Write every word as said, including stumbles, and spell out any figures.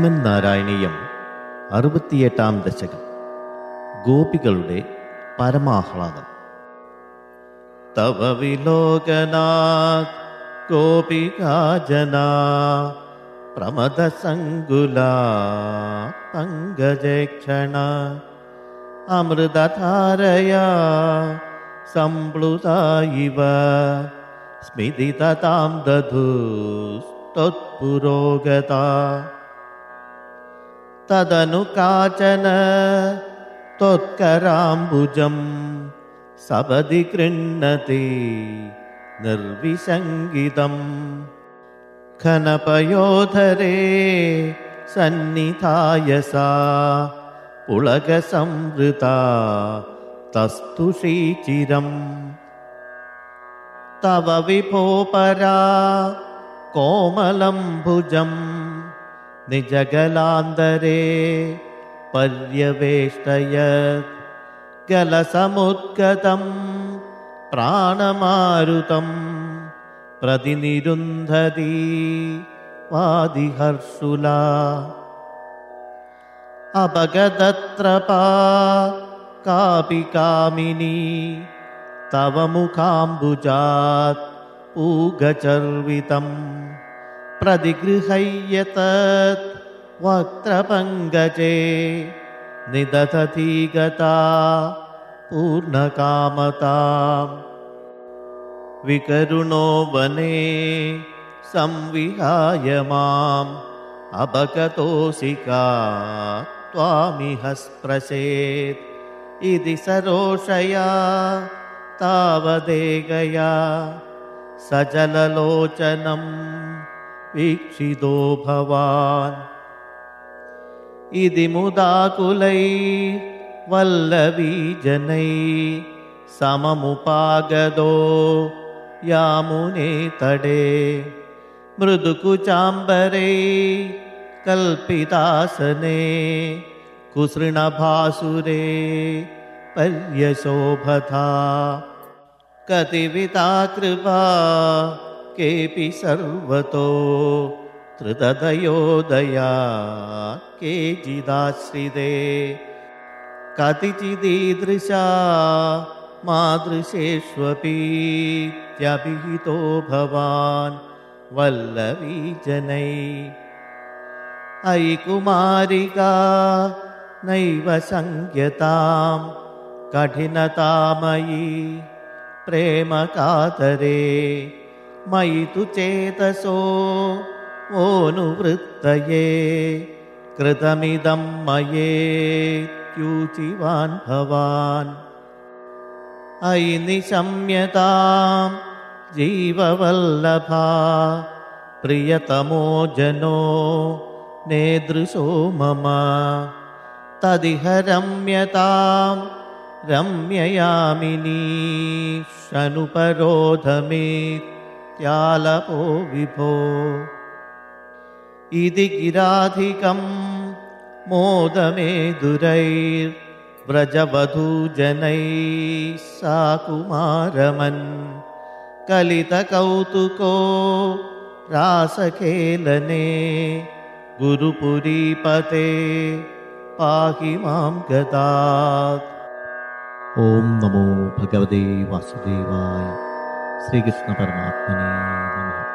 ശ്രീമൻ നാരായണീയം അറുപത്തിയെട്ടാം ദശകം. ഗോപികളുടെ പരമാഹ്ലാദം. തവ വിലോകനാത് ഗോപികാജനാ പ്രമദസങ്കുലാ പങ്കജേക്ഷണ അമൃതധാരയാ സംപ്ലുതാ ഇവ സ്മിതിതതാം ദധുസ്ത്വത്പുരോഗതാ. തദനു കാചന ത്വത്കരാംബുജം സപദി ഗൃഹ്ണതി നിർവിസംഗിതം. ഘനപയോധരേ സന്നിധായ സാ പുളകസംവൃതാ തസ്തുഷീചിരം. തവ വിഭോ പരാ കോമലം ഭുജം നിജഗലാന്തരേ പര്യവേഷ്ടയത്. ഗലസമുദ്ഗതം പ്രാണമാരുതം പ്രതിനിരുന്ധതി വാദിഹർഷുലാ. അപഗതത്രപാ കാപി കാമിനി തവ മുഖാംബുജാത് പൂഗചർവിതം. പ്രതിഗൃഹ്യതത് വക്ത്രപങ്കജേ നിദധതി ഗതാ പൂർണ്ണകാമതാം. വികരുണോ വനേ സംവിഹായ മാം അപഗതോസികാ ത്വാമിഹ സ്പൃശേത്. ഇതി സരോഷയാ താവദേകയാ സജലലോചനം വീക്ഷിതോ ഭവാൻ. ഇതി മുദാകുലൈ വല്ലവീജനൈ സമമുപാഗതോ യാമുനേ തടേ. മൃദുകുചാംബരൈ കൽപ്പിതാസനേ കുസൃണഭാസുരേ പര്യശോഭതാ. കതിവിതാ കൃപാ കേപി സർവതോ ത്രിതദയോദയാ കേചിദാശ്രിതേ. കതിചിദീദൃശാ മാദൃശേഷ്വപീത്യഭിഹിതോ ഭവാൻ വല്ലവീജനൈ. അയി കുമാരികാ നൈവ സംഖ്യതാം കഠിനതാമയീ പ്രേമകാതരേ. മയി തു ചേതസോ ഓനുവൃത്തയേ കൃതമിദം മയേത്യൂചിവാൻ ഭവാൻ. അയി നിശമ്യതാം ജീവവല്ലഭാ പ്രിയതമോ ജനോ നേദൃശോ മമ. തദിഹ രമ്യതാം രമ്യയാമിനീഷനുപരോധമേത്യാലപോ വിഭോ. ഇതി ഗിരാധികം മോദമേതുരൈർവ്രജവധൂജനൈ സാ കുമാരമൻ. കലിതകൗതുകോ രാസഖേലനേ ഗുരുപുരീപതേ പാഹി മാം ഗതാത്. ഓം നമോ ഭഗവതേ വാസുദേവായ. ശ്രീകൃഷ്ണ പരമാത്മനേ നമഃ.